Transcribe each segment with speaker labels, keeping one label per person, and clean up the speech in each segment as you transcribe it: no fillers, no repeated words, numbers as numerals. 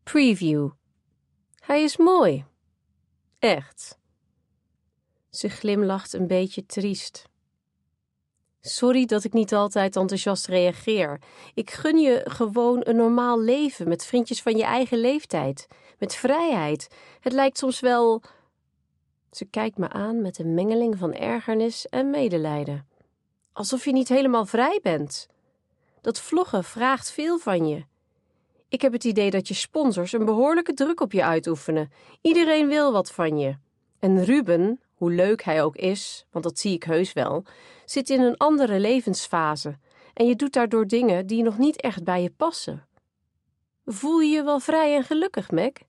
Speaker 1: Preview. Hij is mooi. Echt. Ze glimlacht een beetje triest. Sorry dat ik niet altijd enthousiast reageer. Ik gun je gewoon een normaal leven met vriendjes van je eigen leeftijd. Met vrijheid. Het lijkt soms wel... Ze kijkt me aan met een mengeling van ergernis en medelijden. Alsof je niet helemaal vrij bent. Dat vloggen vraagt veel van je. Ik heb het idee dat je sponsors een behoorlijke druk op je uitoefenen. Iedereen wil wat van je. En Ruben, hoe leuk hij ook is, want dat zie ik heus wel, zit in een andere levensfase. En je doet daardoor dingen die nog niet echt bij je passen. Voel je je wel vrij en gelukkig, Meg?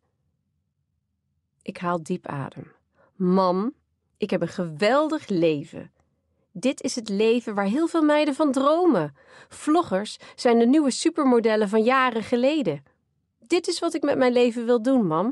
Speaker 1: Ik haal diep adem. Mam, ik heb een geweldig leven. Dit is het leven waar heel veel meiden van dromen. Vloggers zijn de nieuwe supermodellen van jaren geleden. Dit is wat ik met mijn leven wil doen, mam.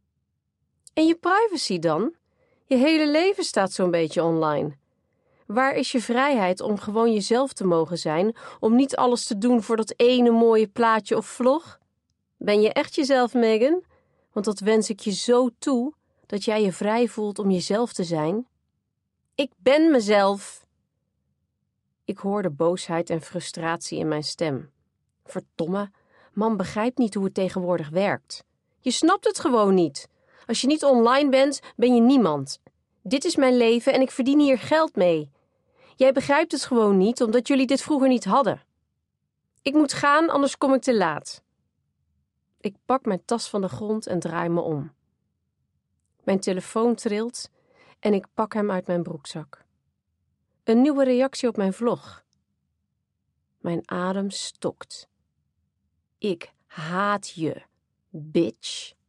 Speaker 1: En je privacy dan? Je hele leven staat zo'n beetje online. Waar is je vrijheid om gewoon jezelf te mogen zijn, om niet alles te doen voor dat ene mooie plaatje of vlog? Ben je echt jezelf, Megan? Want dat wens ik je zo toe, dat jij je vrij voelt om jezelf te zijn. Ik ben mezelf. Ik hoorde boosheid en frustratie in mijn stem. Verdomme, man begrijpt niet hoe het tegenwoordig werkt. Je snapt het gewoon niet. Als je niet online bent, ben je niemand. Dit is mijn leven en ik verdien hier geld mee. Jij begrijpt het gewoon niet, omdat jullie dit vroeger niet hadden. Ik moet gaan, anders kom ik te laat. Ik pak mijn tas van de grond en draai me om. Mijn telefoon trilt en ik pak hem uit mijn broekzak. Een nieuwe reactie op mijn vlog. Mijn adem stokt. Ik haat je, bitch.